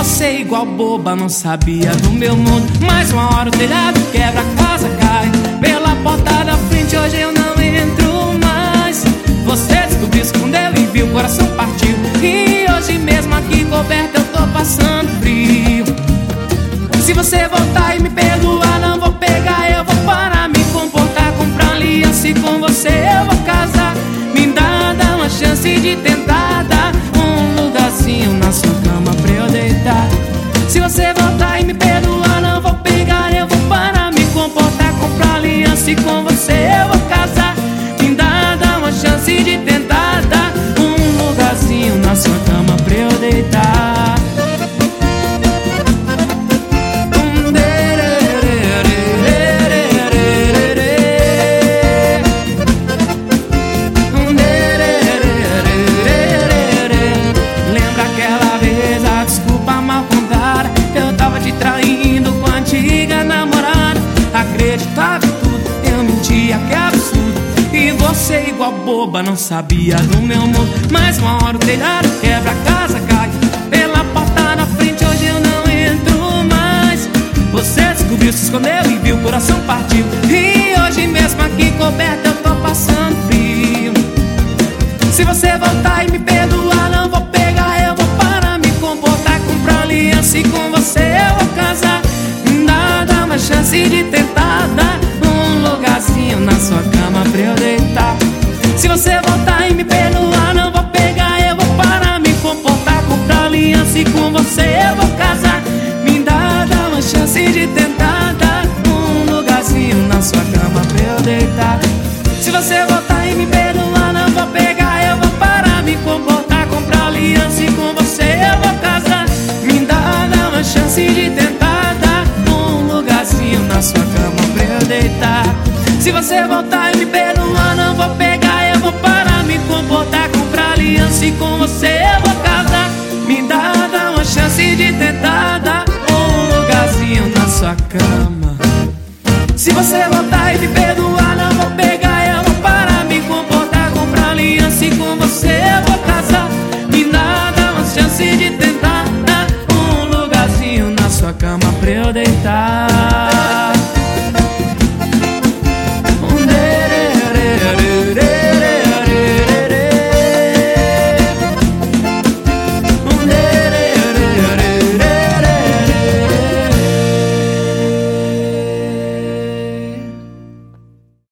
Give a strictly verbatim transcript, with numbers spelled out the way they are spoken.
você igual boba não sabia do meu mundo. Mais uma hora o telhado quebra, a casa cai pela porta da frente, hoje eu não entro mais. Você descobriu, escondeu e viu, o coração partiu. E hoje mesmo aqui coberto eu tô passando frio. Se você voltar e me perdoar, não vou pegar, eu vou parar, me comportar, comprar aliança e com você eu vou casar. Me dá, dá uma chance de tentar dar um lugarzinho na sua cama pra eu deitar. Se você voltar e me perdoar, não vou pegar, eu vou parar, me comportar, comprar aliança e com você eu vou casar. Me dá, dá uma chance de tentar dar um lugarzinho na sua cama pra eu deitar. Acreditava em tudo, eu mentia, que absurdo. E você igual boba não sabia do meu mundo. Mais uma hora o telhado quebra, a casa cai pela porta na frente, hoje eu não entro mais. Você descobriu, se escondeu e viu, o coração partiu. E hoje mesmo aqui coberto eu tô passando frio. Se você voltar e me perdoar, não vou pegar, eu vou parar, me comportar, comprar aliança e com você eu vou casar. Dá, dá uma chance de tentar dar um lugarzinho na sua cama pra eu deitar. Se você voltar e me perdoar, não vou pegar, eu vou parar, me comportar, comprar aliança e com você eu vou casar. Me dá, dá uma chance de tentar dar um lugarzinho na sua cama pra eu deitar. Se você voltar e me perdoar, não vou pegar, eu vou parar, me comportar, comprar aliança e com você eu vou casar. Me dá, dá uma chance de tentar dar na sua cama pra eu deitar. Se você voltar e me perdoar, não vou pegar, eu vou parar, me comportar, comprar aliança e com você eu vou casar. Me dá, dá uma chance de tentar dar um lugarzinho na sua cama. Se você voltar e me perdoar,